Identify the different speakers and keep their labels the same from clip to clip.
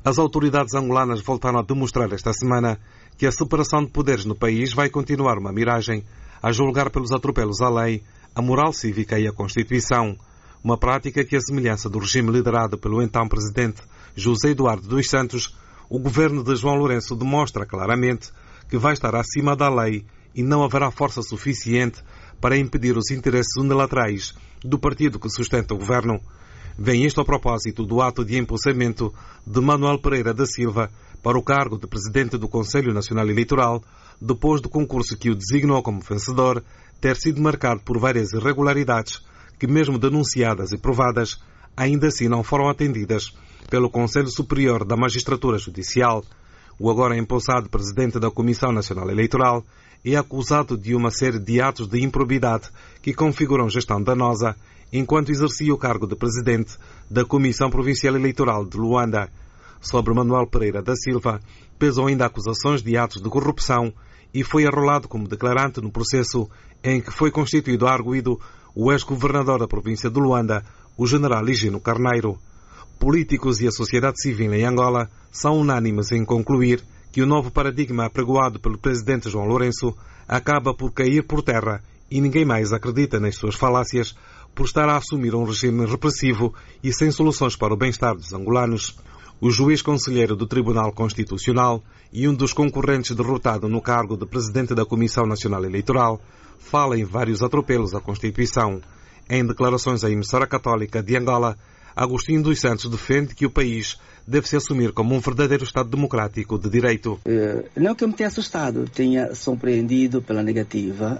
Speaker 1: As autoridades angolanas voltaram a demonstrar esta semana que a separação de poderes no país vai continuar uma miragem, a julgar pelos atropelos à lei, a moral cívica e a Constituição. Uma prática que, à semelhança do regime liderado pelo então presidente José Eduardo dos Santos, o governo de João Lourenço demonstra claramente que vai estar acima da lei e não haverá força suficiente para impedir os interesses unilaterais do partido que sustenta o governo. Vem isto a propósito do ato de empossamento de Manuel Pereira da Silva para o cargo de presidente do Conselho Nacional Eleitoral, depois do concurso que o designou como vencedor ter sido marcado por várias irregularidades que, mesmo denunciadas e provadas, ainda assim não foram atendidas pelo Conselho Superior da Magistratura Judicial. O agora empossado presidente da Comissão Nacional Eleitoral é acusado de uma série de atos de improbidade que configuram gestão danosa enquanto exercia o cargo de presidente da Comissão Provincial Eleitoral de Luanda. Sobre Manuel Pereira da Silva, pesam ainda acusações de atos de corrupção e foi arrolado como declarante no processo em que foi constituído arguido o ex-governador da província de Luanda, o general Higino Carneiro. Políticos e a sociedade civil em Angola são unânimes em concluir que o novo paradigma apregoado pelo presidente João Lourenço acaba por cair por terra e ninguém mais acredita nas suas falácias por estar a assumir um regime repressivo e sem soluções para o bem-estar dos angolanos. O juiz conselheiro do Tribunal Constitucional e um dos concorrentes derrotado no cargo de presidente da Comissão Nacional Eleitoral fala em vários atropelos à Constituição. Em declarações à emissora católica de Angola, Agostinho dos Santos defende que o país deve se assumir como um verdadeiro Estado democrático de direito.
Speaker 2: Não que eu me tenha assustado, tenha surpreendido pela negativa,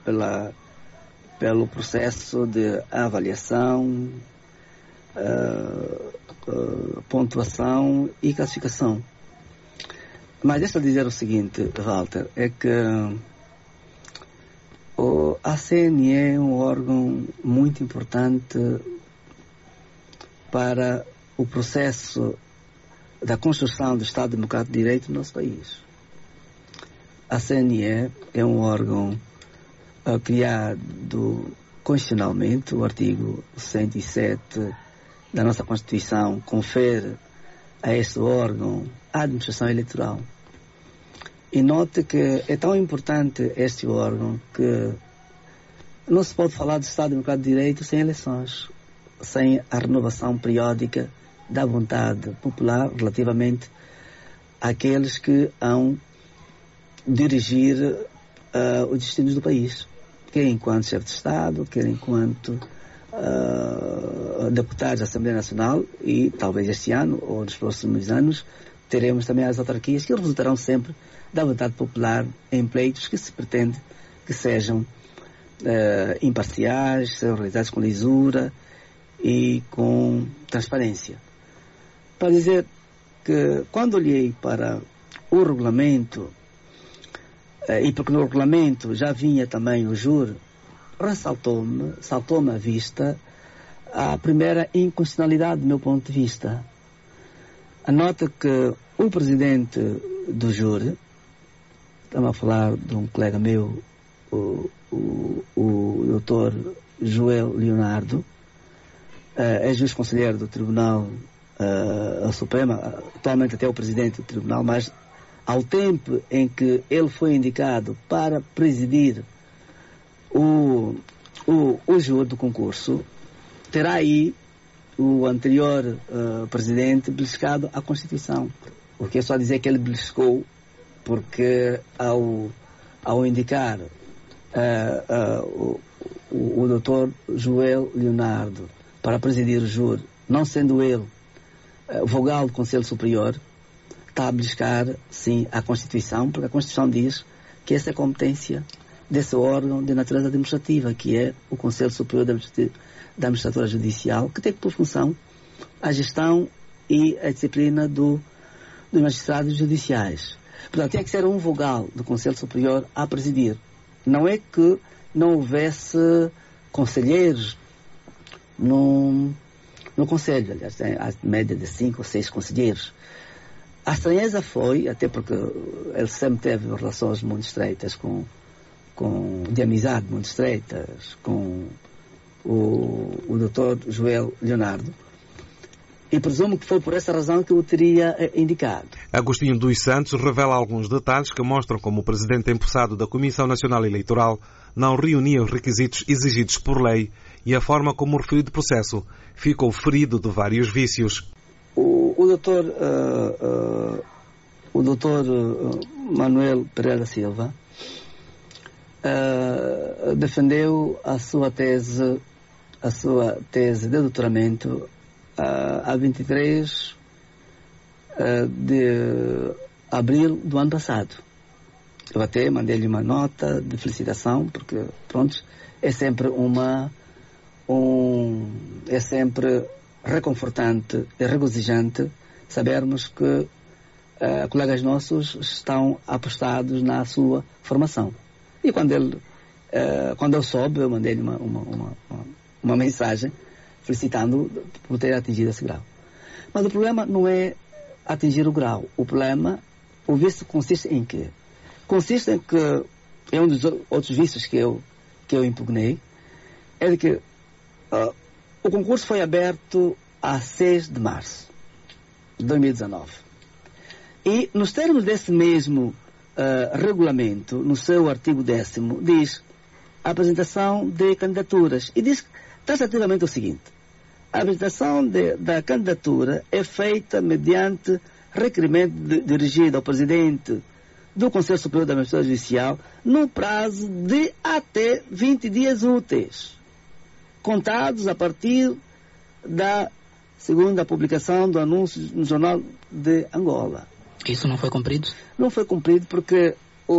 Speaker 2: pelo processo de avaliação, pontuação e classificação. Mas deixa eu dizer o seguinte, Walter, é que a CNE é um órgão muito importante para o processo da construção do Estado Democrático de Direito no nosso país. A CNE é um órgão criado constitucionalmente, o artigo 107 da nossa Constituição confere a este órgão a administração eleitoral. E note que é tão importante este órgão que não se pode falar do Estado Democrático de Direito sem eleições, sem a renovação periódica da vontade popular relativamente àqueles que hão dirigir os destinos do país, quer enquanto chefe de Estado, quer enquanto deputados da Assembleia Nacional, e talvez este ano ou nos próximos anos teremos também as autarquias que resultarão sempre da vontade popular em pleitos que se pretende que sejam imparciais, sejam realizados com lisura e com transparência. Para dizer que quando olhei para o regulamento, e porque no regulamento já vinha também o júri, saltou-me à vista a primeira inconstitucionalidade do meu ponto de vista. Anota que o presidente do júri, estamos a falar de um colega meu, o doutor Joel Leonardo, é juiz conselheiro do Tribunal Supremo, atualmente até o presidente do Tribunal, mas ao tempo em que ele foi indicado para presidir o júri do concurso, terá aí o anterior presidente beliscado a Constituição. O que é só dizer que ele beliscou, porque ao indicar o doutor Joel Leonardo para presidir o júri, não sendo ele vogal do Conselho Superior, está a beliscar, sim, a Constituição, porque a Constituição diz que essa é a competência desse órgão de natureza administrativa, que é o Conselho Superior da Magistratura Judicial, que tem por função a gestão e a disciplina dos magistrados judiciais. Portanto, tinha que ser um vogal do Conselho Superior a presidir. Não é que não houvesse conselheiros no Conselho, aliás, tem a média de 5 ou 6 conselheiros. A estranheza foi, até porque ele sempre teve relações muito estreitas de amizade muito estreitas com o Dr. Joel Leonardo, E presumo que foi por essa razão que o teria indicado.
Speaker 1: Agostinho dos Santos revela alguns detalhes que mostram como o presidente empossado da Comissão Nacional Eleitoral não reunia os requisitos exigidos por lei e a forma como o referido processo ficou ferido de vários vícios.
Speaker 2: O doutor Manuel Pereira da Silva defendeu a sua tese de doutoramento a 23 de abril do ano passado. Eu até mandei-lhe uma nota de felicitação, porque, pronto, é sempre é sempre reconfortante e regozijante sabermos que colegas nossos estão apostados na sua formação. E quando eu soube, eu mandei-lhe uma mensagem felicitando por ter atingido esse grau. Mas o problema não é atingir o grau. O problema, o vício consiste em quê? Consiste em que, é um dos outros vícios que eu impugnei, é de que o concurso foi aberto a 6 de março de 2019. E nos termos desse mesmo regulamento, no seu artigo 10º, diz a apresentação de candidaturas. E diz taxativamente o seguinte: a apresentação da candidatura é feita mediante requerimento dirigido ao Presidente do Conselho Superior da Administração Judicial no prazo de até 20 dias úteis, contados a partir da segunda publicação do anúncio no Jornal de Angola.
Speaker 3: Isso não foi cumprido? Não
Speaker 2: foi cumprido porque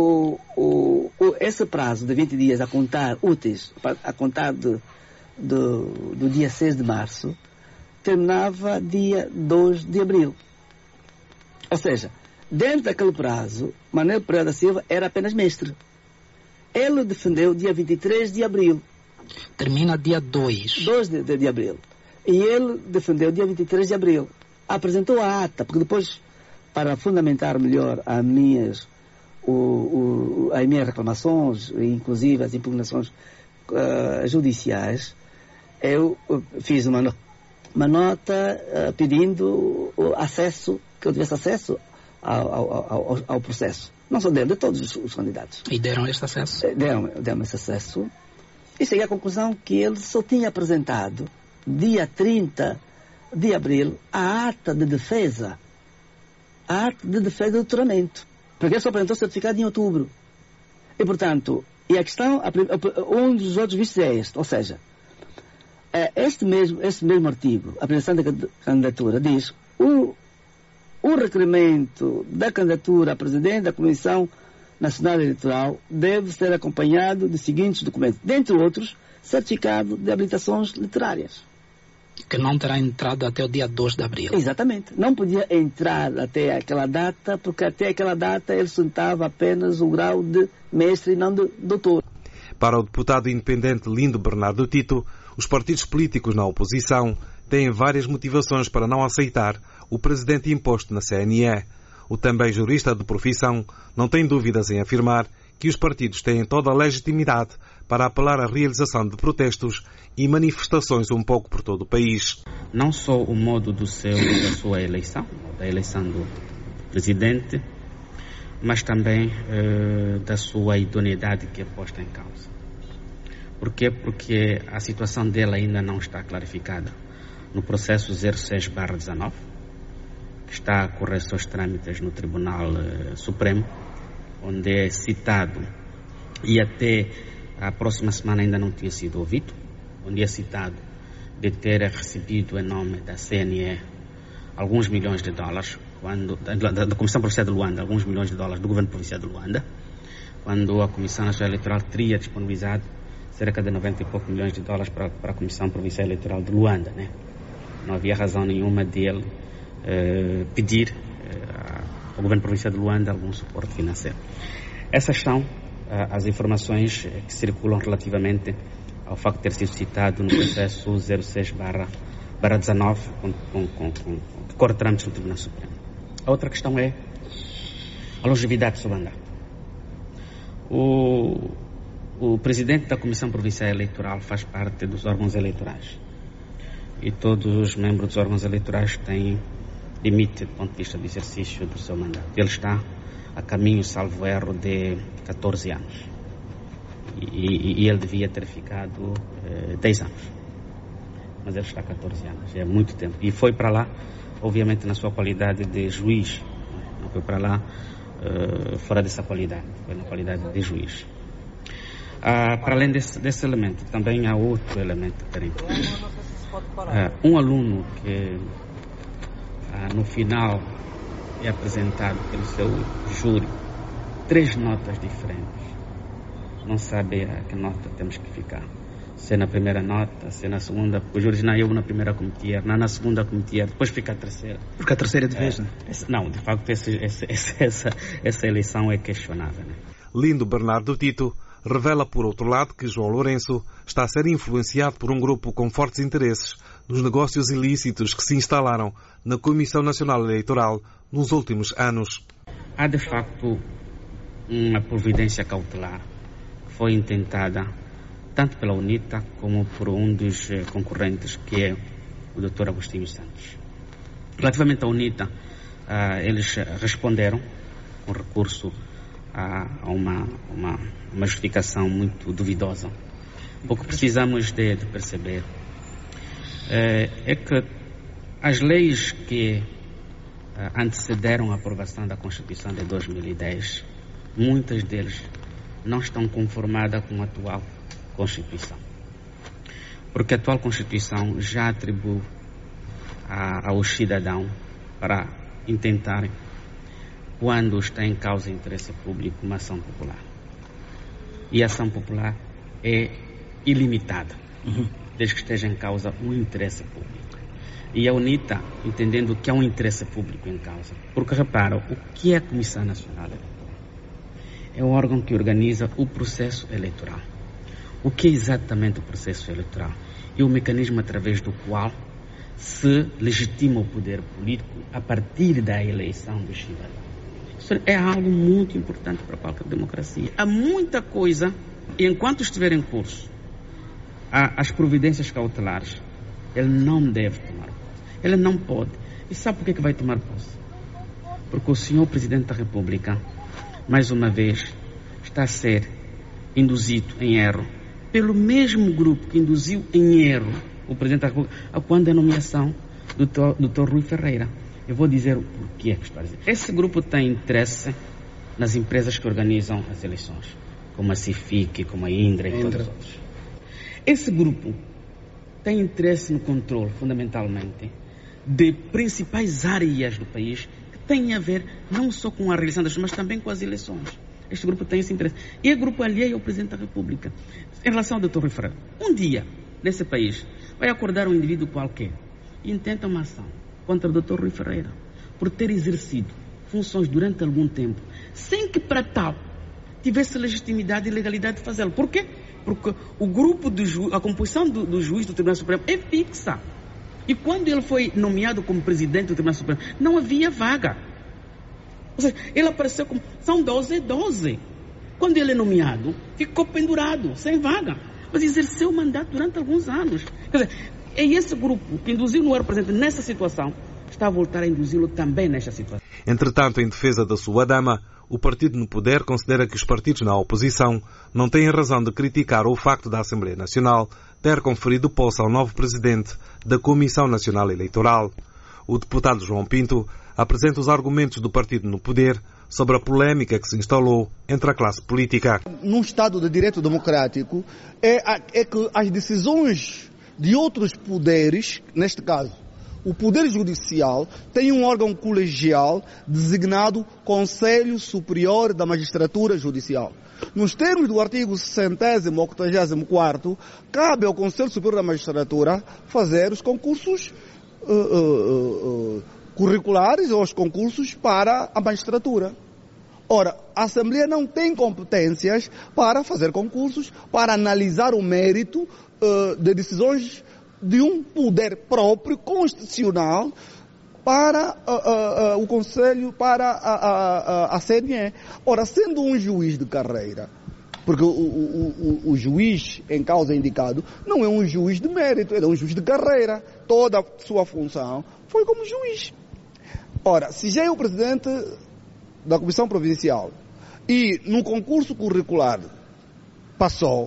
Speaker 2: esse prazo de 20 dias a contar úteis, a contar do dia 6 de março, terminava dia 2 de abril. Ou seja, dentro daquele prazo, Manuel Pereira da Silva era apenas mestre. Ele defendeu dia 23 de abril.
Speaker 3: Termina dia 2.
Speaker 2: 2 de abril. E ele defendeu dia 23 de abril. Apresentou a ata, porque depois, para fundamentar melhor as minhas reclamações, inclusive as impugnações judiciais, eu fiz uma nota pedindo acesso, que eu tivesse acesso ao processo. Não só dele, de todos os candidatos.
Speaker 3: E deram este acesso?
Speaker 2: Deram esse acesso. E cheguei à conclusão que ele só tinha apresentado, dia 30 de abril, a ata de defesa do doutoramento. Porque ele só apresentou o certificado em outubro. E, portanto, a questão, um dos outros vícios é este, ou seja, este mesmo artigo, a apresentação da candidatura, diz o requerimento da candidatura a presidente da Comissão Nacional Eleitoral deve ser acompanhado de seguintes documentos, dentre outros, certificado de habilitações literárias.
Speaker 3: Que não terá entrado até o dia 2 de abril.
Speaker 2: Exatamente. Não podia entrar até aquela data, porque até aquela data ele sustentava apenas o grau de mestre e não de doutor.
Speaker 1: Para o deputado independente Lindo Bernardo Tito, os partidos políticos na oposição têm várias motivações para não aceitar o presidente imposto na CNE. O também jurista de profissão não tem dúvidas em afirmar que os partidos têm toda a legitimidade para apelar à realização de protestos e manifestações um pouco por todo o país.
Speaker 4: Não só o modo da sua eleição, da eleição do presidente, mas também da sua idoneidade que é posta em causa. Por quê? Porque a situação dele ainda não está clarificada no processo 06/19, que está a correr seus trâmites no Tribunal Supremo, onde é citado, e até a próxima semana ainda não tinha sido ouvido, onde é citado de ter recebido em nome da CNE alguns milhões de dólares, da Comissão Provincial de Luanda, alguns milhões de dólares do Governo Provincial de Luanda, quando a Comissão Nacional Eleitoral teria disponibilizado cerca de 90 e poucos milhões de dólares para a Comissão Provincial Eleitoral de Luanda, né? Não havia razão nenhuma dele pedir ao Governo Provincial de Luanda algum suporte financeiro. Essas são as informações que circulam relativamente ao facto de ter sido citado no processo 06/19 que corre trâmites no Tribunal Supremo. A outra questão é a longevidade do seu mandato. O presidente da Comissão Provincial Eleitoral faz parte dos órgãos eleitorais. e todos os membros dos órgãos eleitorais têm limite do ponto de vista do exercício do seu mandato. Ele está a caminho, salvo erro, de 14 anos. E ele devia ter ficado 10 anos. Mas ele está há 14 anos, é muito tempo. E foi para lá, obviamente, na sua qualidade de juiz. Não foi para lá fora dessa qualidade, foi na qualidade de juiz. Para além desse elemento, também há outro elemento que era importante. Um aluno que no final é apresentado pelo seu júri 3 notas diferentes, não sabe a que nota temos que ficar. Se é na primeira nota, se é na segunda, porque o júri diz, não, eu na primeira cometi erro, não, na segunda cometi erro, depois fica a terceira.
Speaker 3: Porque a terceira de vez, né?
Speaker 4: Não, de facto essa eleição é questionável. Né?
Speaker 1: Lindo Bernardo Tito revela, por outro lado, que João Lourenço está a ser influenciado por um grupo com fortes interesses nos negócios ilícitos que se instalaram na Comissão Nacional Eleitoral nos últimos anos.
Speaker 4: Há, de facto, uma providência cautelar que foi intentada tanto pela UNITA como por um dos concorrentes, que é o Dr. Agostinho Santos. Relativamente à UNITA, eles responderam com recurso a uma justificação muito duvidosa. O que precisamos de perceber é que as leis que antecederam a aprovação da Constituição de 2010, muitas deles não estão conformadas com a atual Constituição. Porque a atual Constituição já atribui ao cidadão para intentar, quando está em causa interesse público, uma ação popular. E a ação popular é ilimitada, desde que esteja em causa um interesse público. E a UNITA, entendendo que há um interesse público em causa, porque repara, o que é a Comissão Nacional Eleitoral? É o órgão que organiza o processo eleitoral. O que é exatamente o processo eleitoral? É o mecanismo através do qual se legitima o poder político a partir da eleição dos cidadãos. Isso é algo muito importante para qualquer democracia. Há muita coisa, e enquanto estiver em curso as providências cautelares, ele não deve tomar posse. Ele não pode. E sabe por que vai tomar posse? Porque o senhor Presidente da República, mais uma vez, está a ser induzido em erro pelo mesmo grupo que induziu em erro o Presidente da República quando a nomeação do Dr. Rui Ferreira. Eu vou dizer o porquê que estou a dizer. Esse grupo tem interesse nas empresas que organizam as eleições, como a CIFIC, como a Indra e todos os outros. Esse grupo tem interesse no controle, fundamentalmente, de principais áreas do país que têm a ver não só com a realização das eleições, mas também com as eleições. Este grupo tem esse interesse. E é grupo alheio ao Presidente da República. Em relação ao Dr. Rui Ferreira, um dia, nesse país, vai acordar um indivíduo qualquer e intenta uma ação contra o Dr. Rui Ferreira por ter exercido funções durante algum tempo, sem que para tal tivesse legitimidade e legalidade de fazê-lo. Por quê? Porque o grupo a composição do juiz do Tribunal Supremo é fixa. E quando ele foi nomeado como presidente do Tribunal Supremo, não havia vaga. Ou seja, ele apareceu como... São 12. Quando ele é nomeado, ficou pendurado, sem vaga. Mas exerceu o mandato durante alguns anos. Quer dizer, é esse grupo que induziu no presente nessa situação, está a voltar a induzi-lo também nesta situação.
Speaker 1: Entretanto, em defesa da sua dama, o partido no poder considera que os partidos na oposição não têm razão de criticar o facto da Assembleia Nacional ter conferido posse ao novo presidente da Comissão Nacional Eleitoral. O deputado João Pinto apresenta os argumentos do partido no poder sobre a polémica que se instalou entre a classe política.
Speaker 5: Num Estado de direito democrático, é que as decisões de outros poderes, neste caso, o Poder Judicial tem um órgão colegial designado Conselho Superior da Magistratura Judicial. Nos termos do artigo 60º ou 84º, cabe ao Conselho Superior da Magistratura fazer os concursos curriculares ou os concursos para a magistratura. Ora, a Assembleia não tem competências para fazer concursos, para analisar o mérito de decisões de um poder próprio, constitucional, para o Conselho, para a CNE. Ora, sendo um juiz de carreira, Porque o juiz em causa indicado não é um juiz de mérito, ele é um juiz de carreira. Toda a sua função foi como juiz. Ora, se já é o presidente da Comissão Provincial e no concurso curricular passou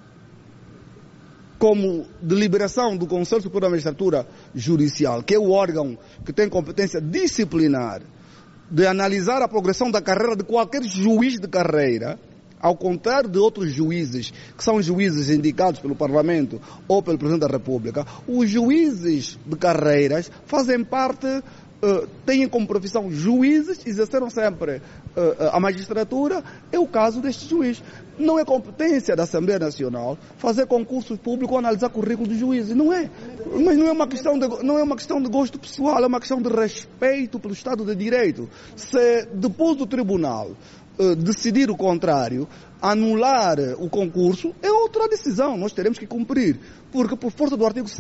Speaker 5: como deliberação do Conselho Superior da Magistratura Judicial, que é o órgão que tem competência disciplinar de analisar a progressão da carreira de qualquer juiz de carreira, ao contrário de outros juízes, que são juízes indicados pelo Parlamento ou pelo Presidente da República, os juízes de carreiras fazem parte, têm como profissão juízes, exerceram sempre a magistratura. É o caso deste juiz. Não é competência da Assembleia Nacional fazer concursos públicos ou analisar currículo de juízes, não é. Mas não é uma questão de gosto pessoal, é uma questão de respeito pelo Estado de Direito. Se depois do tribunal decidir o contrário, anular o concurso, é outra decisão, nós teremos que cumprir, porque por força do artigo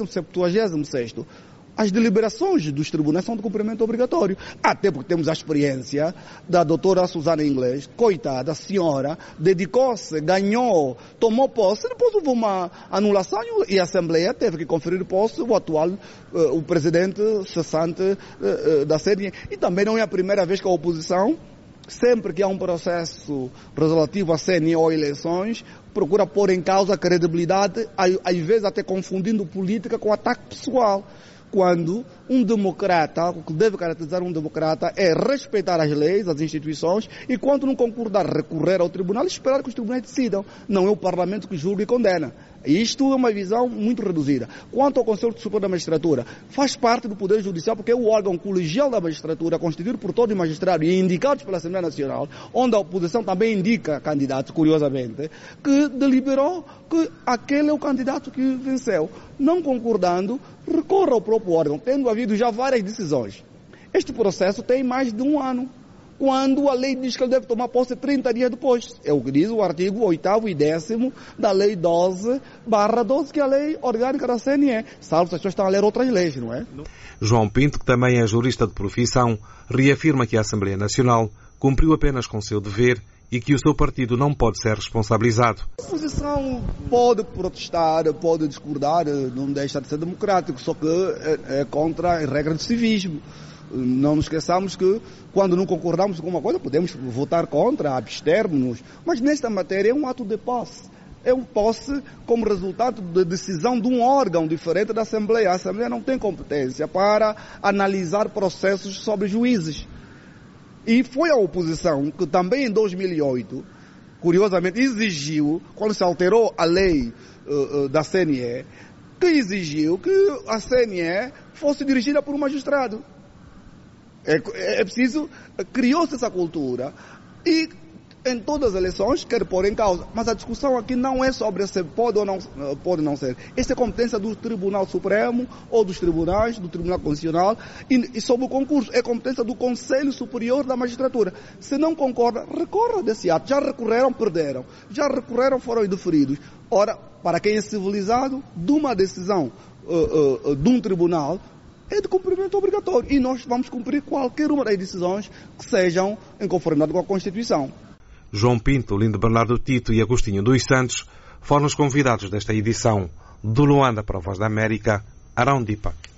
Speaker 5: 176º, as deliberações dos tribunais são de cumprimento obrigatório. Até porque temos a experiência da doutora Susana Inglês, coitada, a senhora, dedicou-se, ganhou, tomou posse, depois houve uma anulação e a Assembleia teve que conferir posse o atual, o presidente cessante da CNE. E também não é a primeira vez que a oposição, sempre que há um processo relativo à CNE ou eleições, procura pôr em causa a credibilidade, às vezes até confundindo política com ataque pessoal. Quando um democrata, o que deve caracterizar um democrata é respeitar as leis, as instituições, e quando não concordar, recorrer ao tribunal e esperar que os tribunais decidam. Não é o Parlamento que julga e condena. Isto é uma visão muito reduzida. Quanto ao Conselho Superior da Magistratura, faz parte do Poder Judicial, porque é o órgão colegial da magistratura, constituído por todos os magistrados e indicados pela Assembleia Nacional, onde a oposição também indica candidatos, curiosamente, que deliberou que aquele é o candidato que venceu. Não concordando, recorre ao próprio órgão, tendo havido já várias decisões. Este processo tem mais de um ano, quando a lei diz que ele deve tomar posse 30 dias depois. É o que diz o artigo 8º e 10º da Lei 12/12, que é a lei orgânica da CNE, salvo se as pessoas estão a ler outras leis, não é?
Speaker 1: João Pinto, que também é jurista de profissão, reafirma que a Assembleia Nacional cumpriu apenas com seu dever e que o seu partido não pode ser responsabilizado.
Speaker 5: A oposição pode protestar, pode discordar, não deixa de ser democrático, só que é contra a regra do civismo. Não nos esqueçamos que, quando não concordamos com uma coisa, podemos votar contra, abstermos-nos, mas nesta matéria é um ato de posse. É um posse como resultado da decisão de um órgão diferente da Assembleia. A Assembleia não tem competência para analisar processos sobre juízes. E foi a oposição que também em 2008, curiosamente, exigiu, quando se alterou a lei da CNE, que exigiu que a CNE fosse dirigida por um magistrado. É preciso, criou-se essa cultura e em todas as eleições quer pôr em causa. Mas a discussão aqui não é sobre se pode ou não pode não ser. Esta é competência do Tribunal Supremo ou dos tribunais, do Tribunal Constitucional, e sobre o concurso é competência do Conselho Superior da Magistratura. Se não concorda, recorra desse ato. Já recorreram, perderam. Já recorreram, foram indeferidos. Ora, para quem é civilizado, de uma decisão de um tribunal, é de cumprimento obrigatório. E nós vamos cumprir qualquer uma das decisões que sejam em conformidade com a Constituição.
Speaker 1: João Pinto, Lindo Bernardo Tito e Agostinho dos Santos foram os convidados desta edição. Do Luanda para a Voz da América, Arão Dipa.